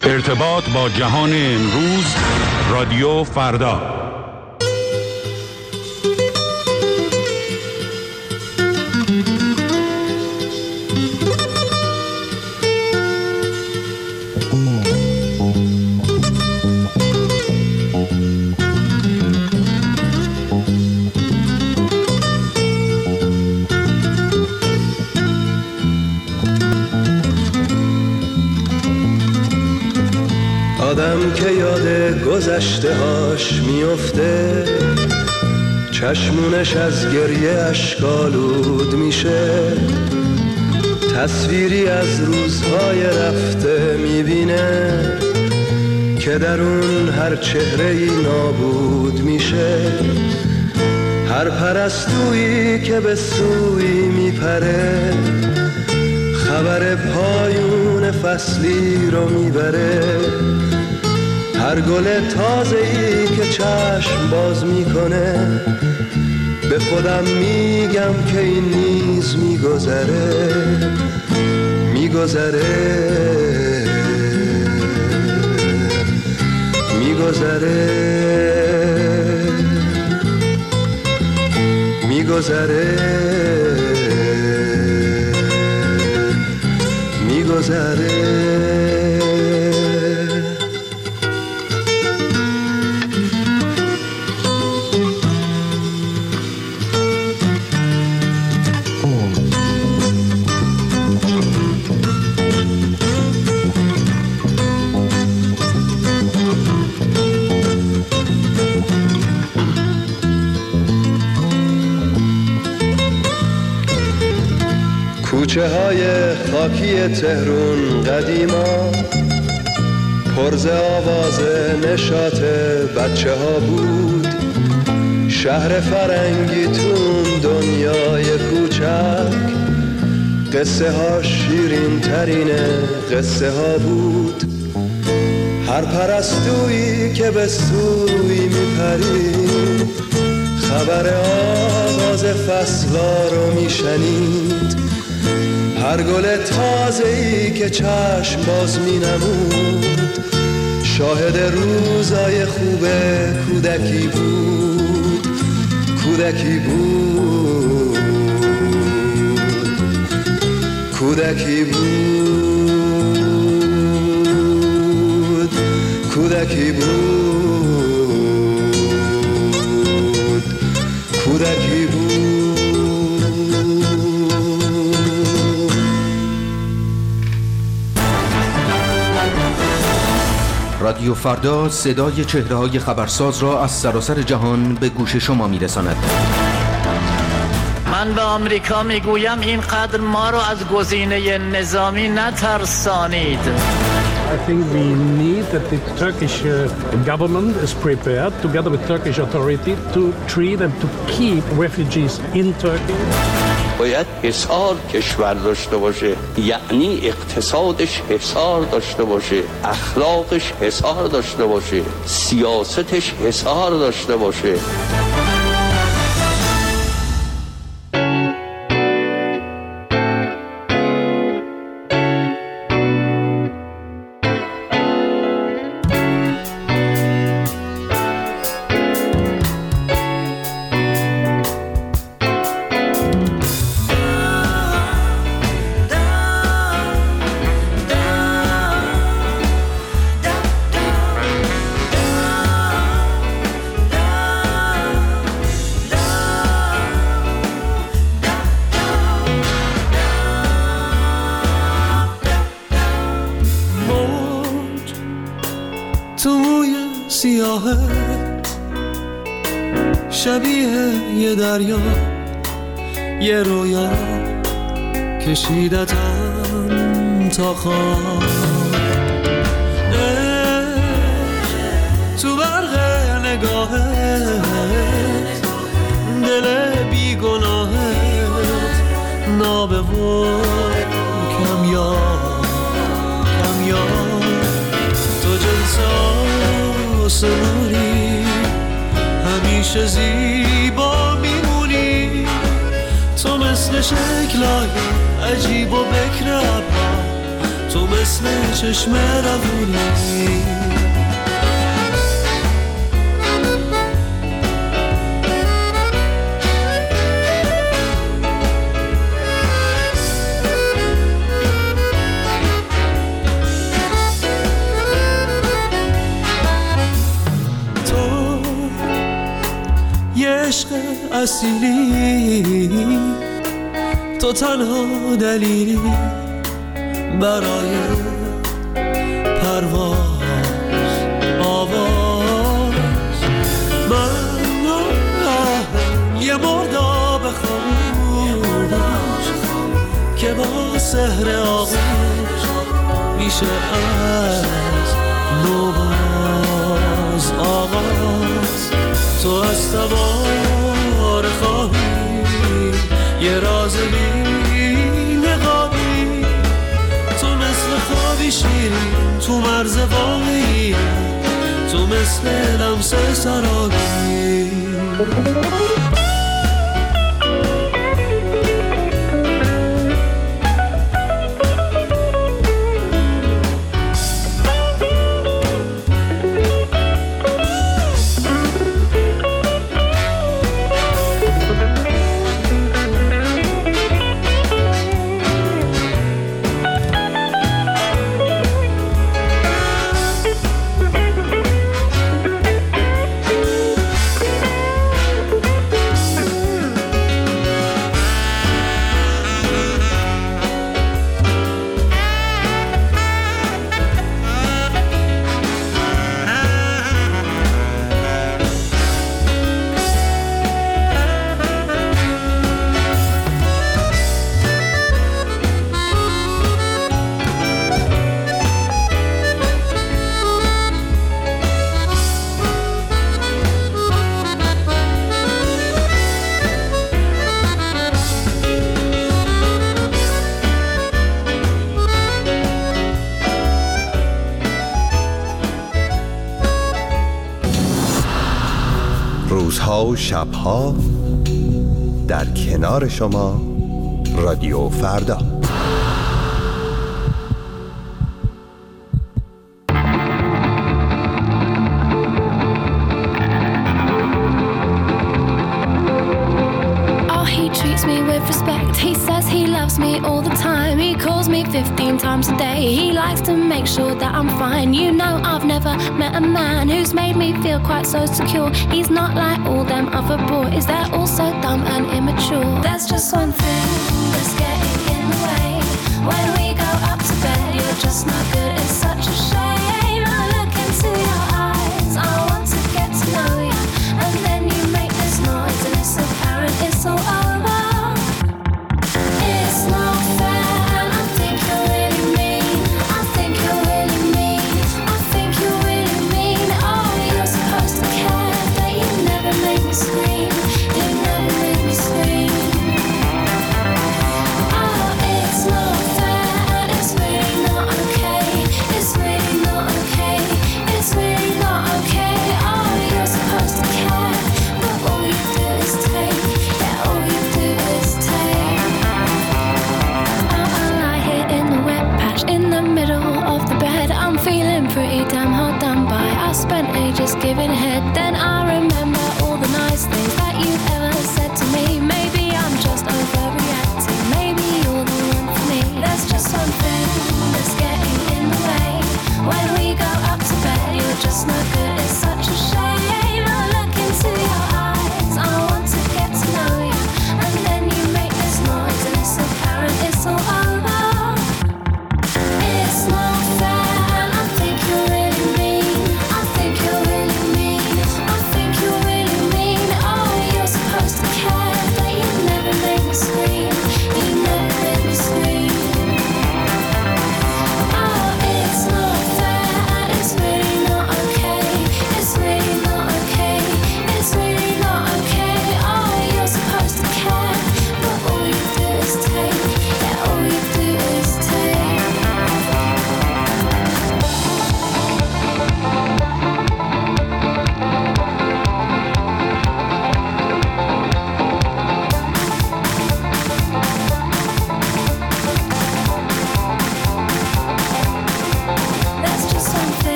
ارتباط با جهان امروز، رادیو فردا. آدم که یاد گذشته هاش میفته، چشمونش از گریه اشکالود میشه، تصویری از روزهای رفته میبینه که در اون هر چهره‌ای نابود میشه. هر پرستویی که به سوی میپره، خبر پایون فصلی رو میبره. هر گل تازه‌ای که چشم باز میکنه، به خودم میگم که این نیز میگذره، میگذره، میگذره، میگذره، میگذره. کوچه های خاکی تهرون قدیما پرز آواز نشاط بچه ها بود. شهر فرنگی تون دنیای کوچک، قصه ها شیرین ترین قصه ها بود. هر پرستویی که به سوی میپرید، خبر آغاز فصلا رو میشنید. هر گل تازه‌ای که چشم باز می‌نمود، شاهد روزای خوب کودکی بود، کودکی بود، کودکی بود، کودکی بود، کودکی بود. رادیو فردا صدای چهره‌های خبرساز را از سراسر جهان به گوش شما می‌رساند. من به آمریکا میگویم اینقدر ما را از گزینه نظامی نترسانید. I think we need that the Turkish government is prepared together with Turkish authority to treat and to keep refugees in Turkey. باید حصار کشور داشته باشه، یعنی اقتصادش حصار داشته باشه، اخلاقش حصار داشته باشه، سیاستش حصار داشته باشه. شبیه یه دریا، یه رویا کشیدتم تا خواب. تو برق نگاهت، دل بیگناهت نابه و کمیاب، کمیاب. تو جنس آسمونی، همیشه زیبا میمونی. تو مثل شکلای عجیب و بکر ابرا، تو مثل چشم روونی. عشق اصیلی، تو تنها دلیلی برای پرواز آواز. من یه مرداب خاموش که با سحر آغوش میشه از نوباز آغاز. تو از تبار خواهی یه راز بی نقابی، تو مثل خوابی شیرین تو مرز واقعی، تو مثل لمس سرابی. روزها و شبها در کنار شما رادیو فردا. Treats me with respect. He says he loves me all the time. He calls me 15 times a day. He likes to make sure that I'm fine. You know I've never met a man who's made me feel quite so secure. He's not like all them other boys. They're all so dumb and immature. There's just one thing that's getting in the way. When we go up to bed, you're just not good. It's such a shame. I look into your eyes. I want to get to know you, and then you make this noise, and it's apparent it's all over. Pretty damn hard done by. I spent ages giving head. Then I remember all the nice things that you've ever said to me. Maybe I'm just overreacting. Maybe you're the one for me. There's just one thing that's getting in the way. When we go up to bed, you're just not good. It's such a shame. I look into your eyes. I want to get to know you, and then you make this noise, and it's apparent it's all over. It's not fair. You're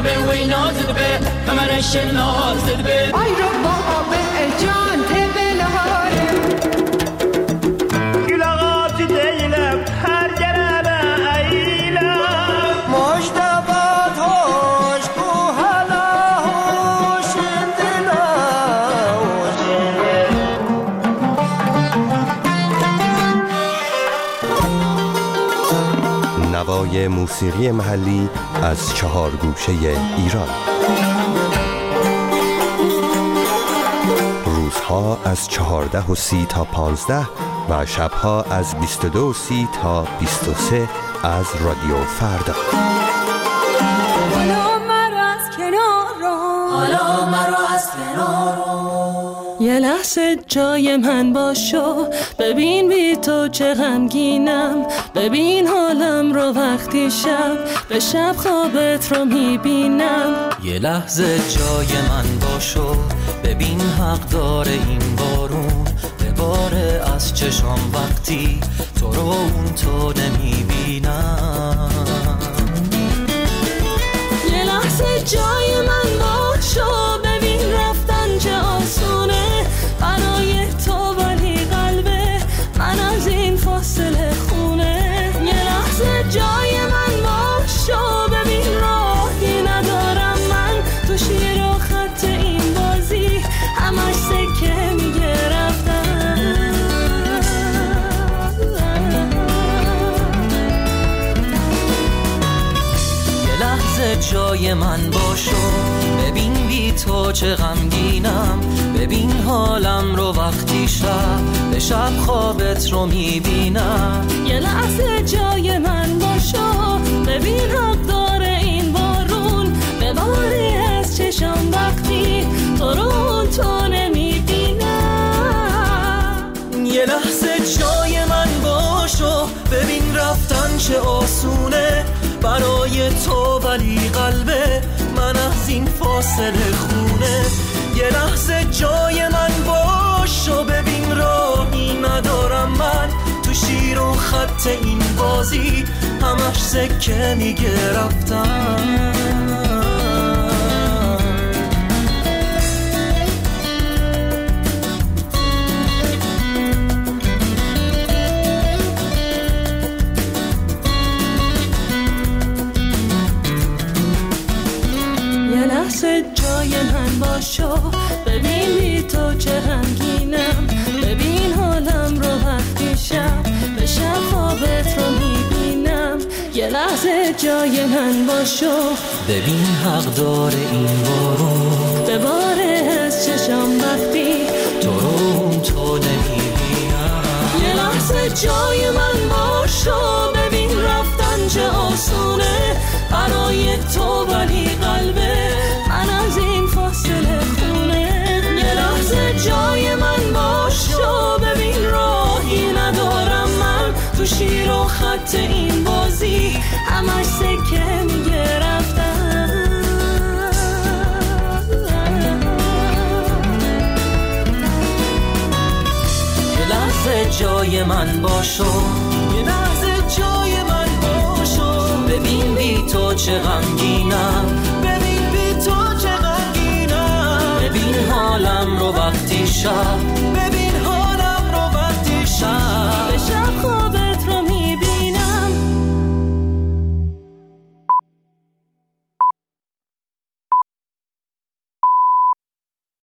به وی نازد به کمرش نازد به آی رو بابا به جان تبلهاره گلغات دیلم هر گرم ایلم مجتبات هوش بو هلا هوش دلا نوای موسیقی محلی از 4 گوشه ایران. روزها از 14:30 تا 15 و شبها از 22:30 تا 23 از رادیو فردا. حالا مرا از کنار یه لحظه جای من باشو، ببین بی تو چه غمگینم، ببین حالم رو وقتی شب به شب خوابت رو میبینم. یه لحظه جای من باشو، ببین حق داره این بارون بباره از چشام وقتی تو رو اون تو نمیبینم. یه لحظه جای من باشو، ببین رفتن چه آسونه برای تو، ولی قلبه من از این فاصله خونه. یه لحظه جای من باشو، ببین راهی ندارم من تو شیر و خط این بازی، همش سکه میگه رفتن. یه لحظه جای من باشو، ببین بی تو چه غمگینم، ببین حالم رو وقتی شب به شب خوابت رو میبینم. یه لحظه جای من باشو، ببین حق داره این بارون بباری از چشم وقتی تو رو تو نمیبینم. یه لحظه جای من باشو، ببین رفتن چه آسونه برای تو، ولی قلبه من از این فاصله خونه. یه لحظه جای من باشو، ببین راهی ندارم من تو شیر و خط این بازی، همش سکه میگه رفتن. جای من باشو، ببین بی تو چه غمگینم، ببین حالم رو وقتی شب به شب خوابت رو میبینم. یه لحظه جای من باشو، ببین حق داره این بارون بباره از چشم وقتی تو رو تو نمیبینم. یه لحظه جای من باشو، ببین رفتن چه آسونه برای تو، ولی قلبه من از این فاصله خونه. یه لحظه جای من باشو، ببین راهی ندارم من تو شیر و خط این بازی، همش سکه میگه رفتن. یه لحظه جای من باشو، یه لحظه جای من باشو، ببین بی تو چه غمگینم، ببین بی تو چه غمگینم، ببین حالم رو وقتی شب، ببین